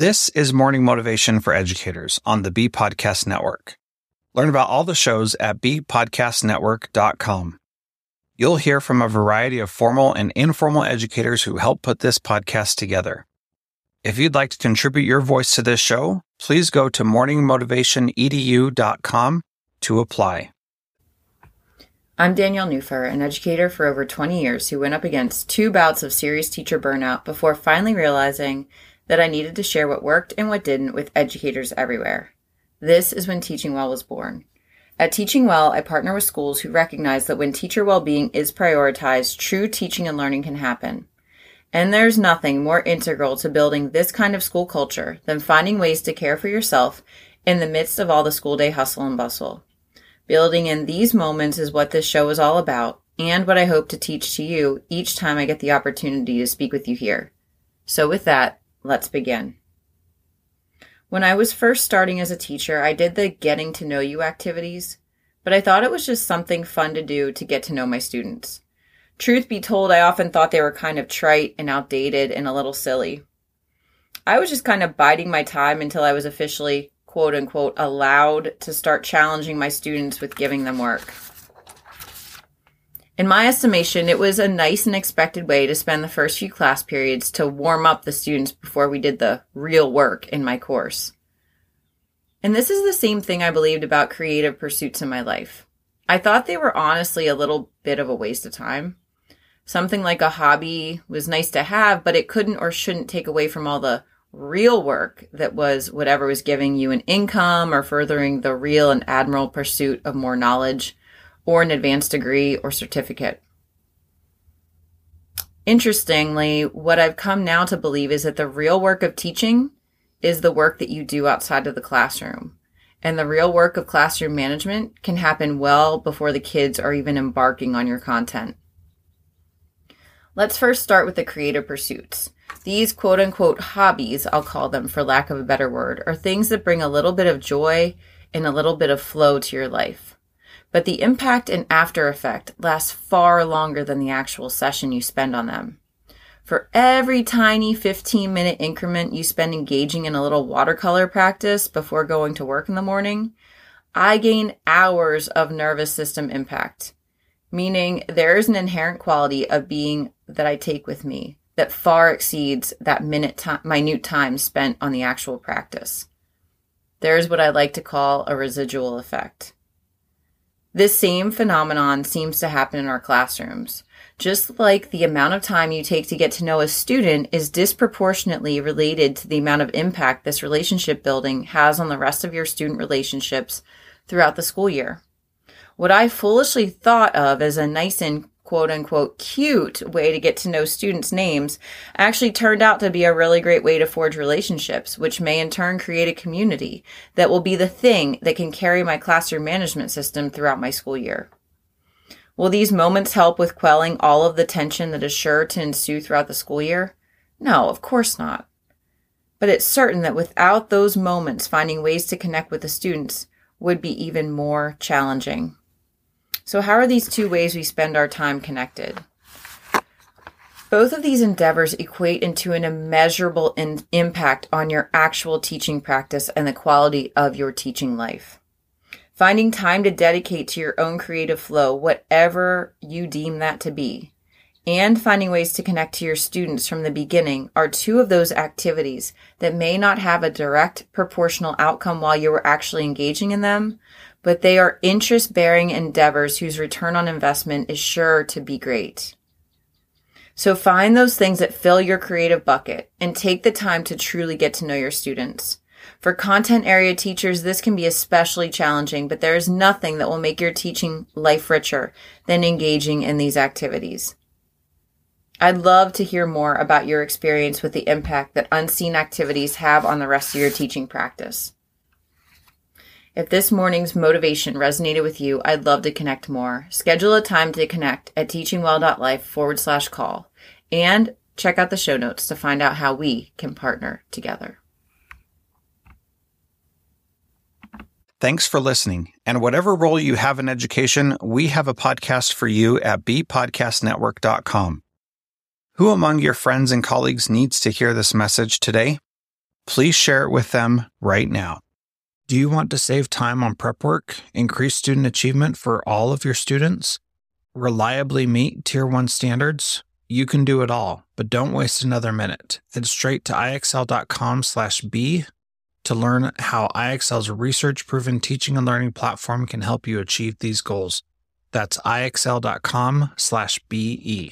This is Morning Motivation for Educators on the Bee Podcast Network. Learn about all the shows at beepodcastnetwork.com. You'll hear from a variety of formal and informal educators who help put this podcast together. If you'd like to contribute your voice to this show, please go to morningmotivationedu.com to apply. I'm Danielle Newfer, an educator for over 20 years who went up against 2 bouts of serious teacher burnout before finally realizing that I needed to share what worked and what didn't with educators everywhere. This is when Teaching Well was born. At Teaching Well, I partner with schools who recognize that when teacher well-being is prioritized, true teaching and learning can happen. And there's nothing more integral to building this kind of school culture than finding ways to care for yourself in the midst of all the school day hustle and bustle. Building in these moments is what this show is all about, and what I hope to teach to you each time I get the opportunity to speak with you here. So with that, let's begin. When I was first starting as a teacher, I did the getting to know you activities, but I thought it was just something fun to do to get to know my students. Truth be told, I often thought they were kind of trite and outdated and a little silly. I was just kind of biding my time until I was officially, quote unquote, allowed to start challenging my students with giving them work. In my estimation, it was a nice and expected way to spend the first few class periods to warm up the students before we did the real work in my course. And this is the same thing I believed about creative pursuits in my life. I thought they were honestly a little bit of a waste of time. Something like a hobby was nice to have, but it couldn't or shouldn't take away from all the real work that was whatever was giving you an income or furthering the real and admirable pursuit of more knowledge or an advanced degree or certificate. Interestingly, what I've come now to believe is that the real work of teaching is the work that you do outside of the classroom. And the real work of classroom management can happen well before the kids are even embarking on your content. Let's first start with the creative pursuits. These quote-unquote hobbies, I'll call them for lack of a better word, are things that bring a little bit of joy and a little bit of flow to your life. But the impact and after effect lasts far longer than the actual session you spend on them. For every tiny 15-minute increment you spend engaging in a little watercolor practice before going to work in the morning, I gain hours of nervous system impact. Meaning there is an inherent quality of being that I take with me that far exceeds that minute time spent on the actual practice. There is what I like to call a residual effect. This same phenomenon seems to happen in our classrooms. Just like the amount of time you take to get to know a student is disproportionately related to the amount of impact this relationship building has on the rest of your student relationships throughout the school year. What I foolishly thought of as a nice and quote-unquote cute way to get to know students' names actually turned out to be a really great way to forge relationships, which may in turn create a community that will be the thing that can carry my classroom management system throughout my school year. Will these moments help with quelling all of the tension that is sure to ensue throughout the school year? No, of course not. But it's certain that without those moments, finding ways to connect with the students would be even more challenging. So how are these 2 ways we spend our time connected? Both of these endeavors equate into an immeasurable impact on your actual teaching practice and the quality of your teaching life. Finding time to dedicate to your own creative flow, whatever you deem that to be, and finding ways to connect to your students from the beginning are 2 of those activities that may not have a direct proportional outcome while you were actually engaging in them, but they are interest-bearing endeavors whose return on investment is sure to be great. So find those things that fill your creative bucket and take the time to truly get to know your students. For content area teachers, this can be especially challenging, but there is nothing that will make your teaching life richer than engaging in these activities. I'd love to hear more about your experience with the impact that unseen activities have on the rest of your teaching practice. If this morning's motivation resonated with you, I'd love to connect more. Schedule a time to connect at teachingwell.life/call and check out the show notes to find out how we can partner together. Thanks for listening. And whatever role you have in education, we have a podcast for you at beepodcastnetwork.com. Who among your friends and colleagues needs to hear this message today? Please share it with them right now. Do you want to save time on prep work, increase student achievement for all of your students, reliably meet Tier 1 standards? You can do it all, but don't waste another minute. Head straight to ixl.com/B to learn how IXL's research-proven teaching and learning platform can help you achieve these goals. That's ixl.com/BE.